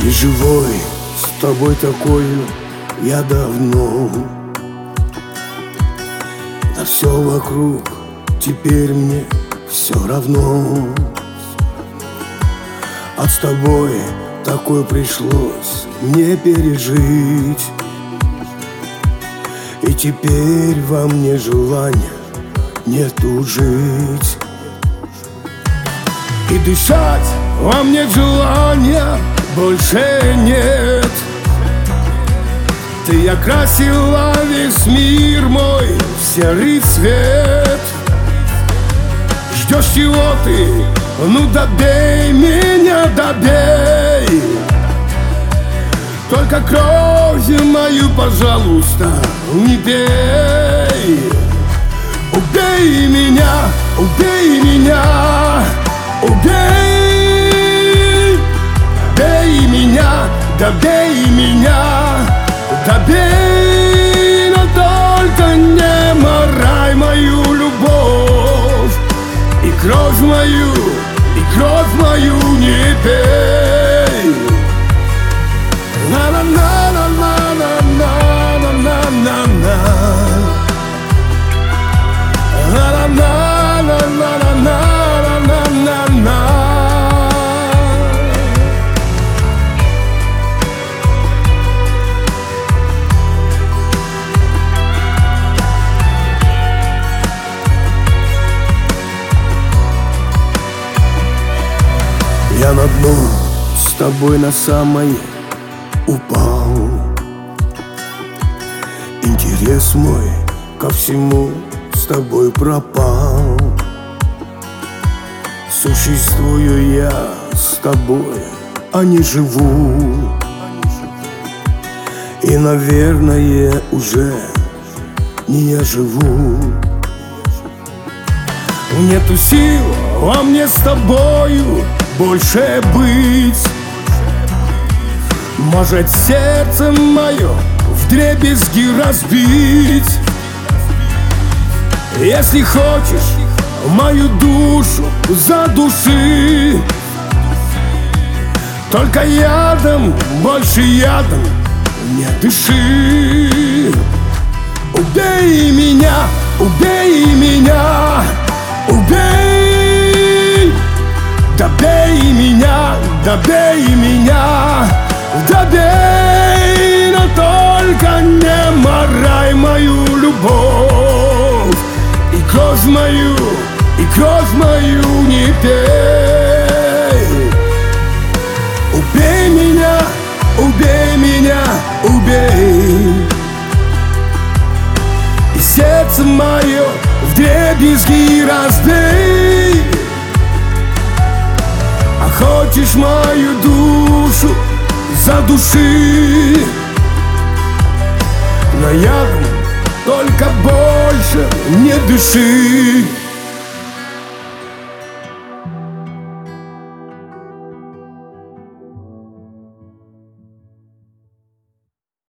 Ты живой, с тобой такою я давно. На все вокруг теперь мне все равно. А с тобой такое пришлось мне пережить. И теперь во мне желания нету жить. И дышать во мне желания больше нет. Ты окрасила весь мир мой в серый цвет. Ждешь чего ты? Ну добей меня, добей. Только кровью мою, пожалуйста, не пей. Убей меня, убей меня, убей. Добей меня, добей меня, добей. Но только не морай мою любовь. И кровь мою не пей. На-на-на-на-на-на-на-на-на-на. На-на-на-на-на-на-на-на-на. Я на дно с тобой на самое упал. Интерес мой ко всему с тобой пропал. Существую я с тобой, а не живу. И, наверное, уже не я живу. Нету сил во мне с тобою больше быть. Может, сердце мое вдребезги разбить. Если хочешь мою душу задуши. Только ядом, больше ядом не дыши. Убей меня, убей меня, убей. Добей меня, добей меня, добей. Но только не морай мою любовь. И кровь мою не пей. Убей меня, убей меня, убей. И сердце мое вдребезги разбей. А хочешь мою душу задуши. Но я только больше не дыши.